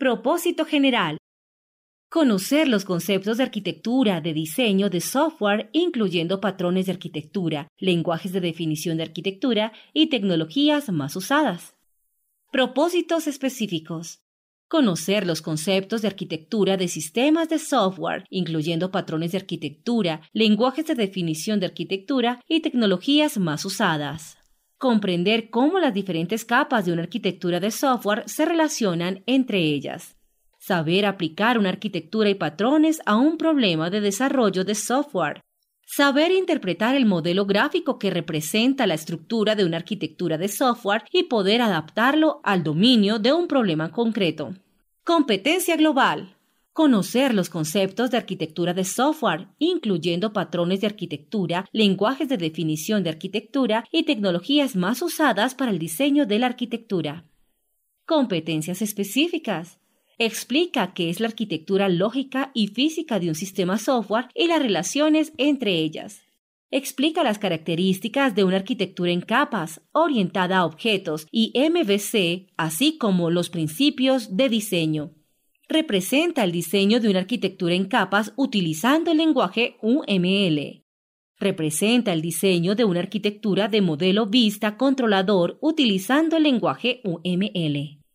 Propósito general. Conocer los conceptos de arquitectura, de diseño, de software, incluyendo patrones de arquitectura, lenguajes de definición de arquitectura y tecnologías más usadas. Propósitos específicos. Conocer los conceptos de arquitectura de sistemas de software, incluyendo patrones de arquitectura, lenguajes de definición de arquitectura y tecnologías más usadas. Comprender cómo las diferentes capas de una arquitectura de software se relacionan entre ellas. Saber aplicar una arquitectura y patrones a un problema de desarrollo de software. Saber interpretar el modelo gráfico que representa la estructura de una arquitectura de software y poder adaptarlo al dominio de un problema concreto. Competencia global. Conocer los conceptos de arquitectura de software, incluyendo patrones de arquitectura, lenguajes de definición de arquitectura y tecnologías más usadas para el diseño de la arquitectura. Competencias específicas. Explica qué es la arquitectura lógica y física de un sistema software y las relaciones entre ellas. Explica las características de una arquitectura en capas, orientada a objetos y MVC, así como los principios de diseño. Representa el diseño de una arquitectura en capas utilizando el lenguaje UML. Representa el diseño de una arquitectura de modelo vista controlador utilizando el lenguaje UML.